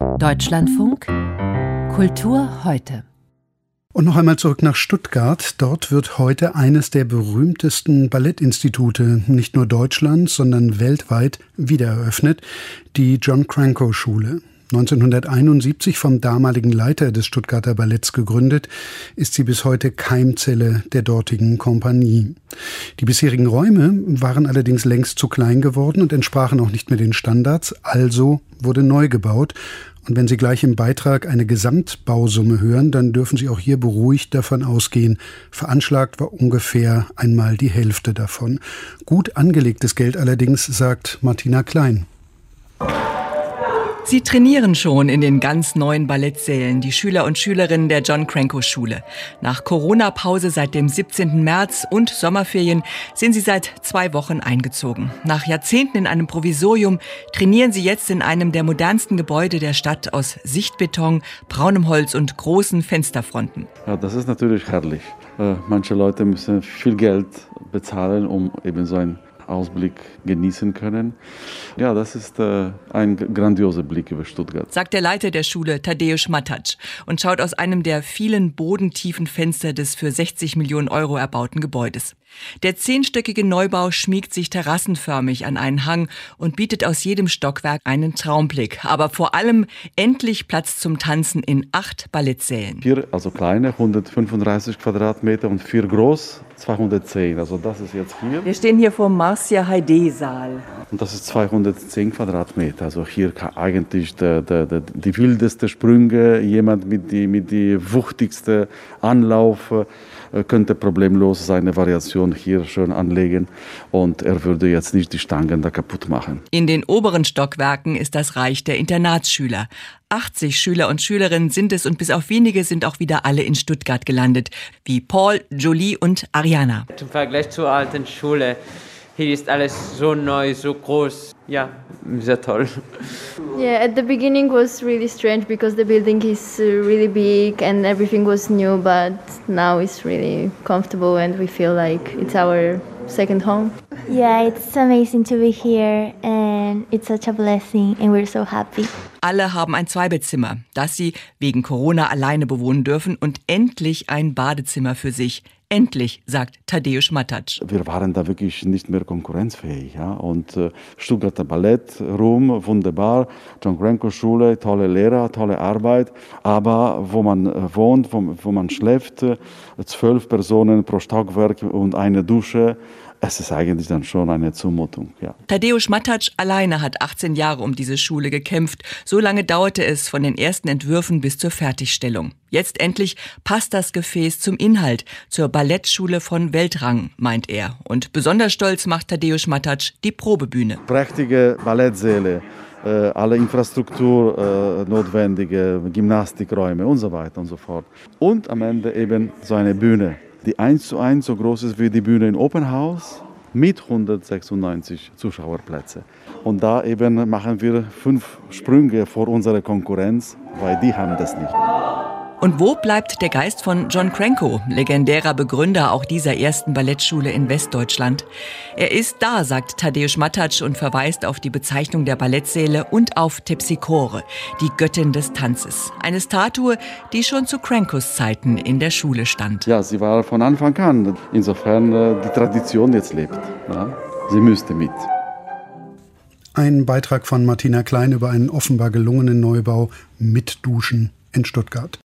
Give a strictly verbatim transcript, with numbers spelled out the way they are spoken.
Deutschlandfunk Kultur heute. Und noch einmal zurück nach Stuttgart. Dort wird heute eines der berühmtesten Ballettinstitute, nicht nur Deutschlands, sondern weltweit, wiedereröffnet, die John Cranko Schule. neunzehnhunderteinundsiebzig vom damaligen Leiter des Stuttgarter Balletts gegründet, ist sie bis heute Keimzelle der dortigen Kompanie. Die bisherigen Räume waren allerdings längst zu klein geworden und entsprachen auch nicht mehr den Standards, also wurde neu gebaut. Und wenn Sie gleich im Beitrag eine Gesamtbausumme hören, dann dürfen Sie auch hier beruhigt davon ausgehen, veranschlagt war ungefähr einmal die Hälfte davon. Gut angelegtes Geld allerdings, sagt Martina Klein. Sie trainieren schon in den ganz neuen Ballettsälen, die Schüler und Schülerinnen der John Cranko Schule. Nach Corona-Pause seit dem siebzehnten März und Sommerferien sind sie seit zwei Wochen eingezogen. Nach Jahrzehnten in einem Provisorium trainieren sie jetzt in einem der modernsten Gebäude der Stadt aus Sichtbeton, braunem Holz und großen Fensterfronten. Ja, das ist natürlich herrlich. Äh, manche Leute müssen viel Geld bezahlen, um eben so ein Ausblick genießen können. Ja, das ist äh, ein grandioser Blick über Stuttgart. Sagt der Leiter der Schule, Tadeusz Matac, und schaut aus einem der vielen bodentiefen Fenster des für sechzig Millionen Euro erbauten Gebäudes. Der zehnstöckige Neubau schmiegt sich terrassenförmig an einen Hang und bietet aus jedem Stockwerk einen Traumblick. Aber vor allem endlich Platz zum Tanzen in acht Ballettsälen. Vier, also kleine, hundertfünfunddreißig Quadratmeter und vier groß, zweihundertzehn. Also das ist jetzt hier. Wir stehen hier vor dem Marcia-Heide-Saal. Und das ist zweihundertzehn Quadratmeter. Also hier kann eigentlich der, der, der, die wildesten Sprünge, jemand mit die, mit die wuchtigsten Anlauf könnte problemlos seine Variation hier schön anlegen und er würde jetzt nicht die Stangen da kaputt machen. In den oberen Stockwerken ist das Reich der Internatsschüler. achtzig Schüler und Schülerinnen sind es und bis auf wenige sind auch wieder alle in Stuttgart gelandet, wie Paul, Jolie und Ariana. Zum Vergleich zur alten Schule, hier ist alles so neu, so groß, ja, sehr toll. Yeah, at the beginning was really strange because the building is really big and everything was new, but now it's really comfortable and we feel like it's our second home. Yeah, it's amazing to be here and it's such a blessing and we're so happy. Alle haben ein Zweibettzimmer, das sie wegen Corona alleine bewohnen dürfen und endlich ein Badezimmer für sich. Endlich, sagt Tadeusz Matac. Wir waren da wirklich nicht mehr konkurrenzfähig. Ja? Und äh, Stuttgarter Ballett, Ruhm, wunderbar, John Cranko Schule, tolle Lehrer, tolle Arbeit. Aber wo man äh, wohnt, wo, wo man schläft, äh, zwölf Personen pro Stockwerk und eine Dusche, es ist eigentlich dann schon eine Zumutung. Ja. Tadeusz Matac alleine hat achtzehn Jahre um diese Schule gekämpft. So lange dauerte es von den ersten Entwürfen bis zur Fertigstellung. Jetzt endlich passt das Gefäß zum Inhalt, zur Ballettschule von Weltrang, meint er. Und besonders stolz macht Tadeusz Matac die Probebühne. Prächtige Ballettsäle, äh, alle Infrastruktur äh, notwendige Gymnastikräume und so weiter und so fort. Und am Ende eben so eine Bühne, die eins zu eins so groß ist wie die Bühne in Open House mit hundertsechsundneunzig Zuschauerplätzen. Und da eben machen wir fünf Sprünge vor unserer Konkurrenz, weil die haben das nicht. Und wo bleibt der Geist von John Cranko, legendärer Begründer auch dieser ersten Ballettschule in Westdeutschland? Er ist da, sagt Tadeusz Matac und verweist auf die Bezeichnung der Ballettsäle und auf Terpsichore, die Göttin des Tanzes. Eine Statue, die schon zu Crankos Zeiten in der Schule stand. Ja, sie war von Anfang an. Insofern äh, die Tradition jetzt lebt. Ja? Sie müsste mit. Ein Beitrag von Martina Klein über einen offenbar gelungenen Neubau mit Duschen in Stuttgart.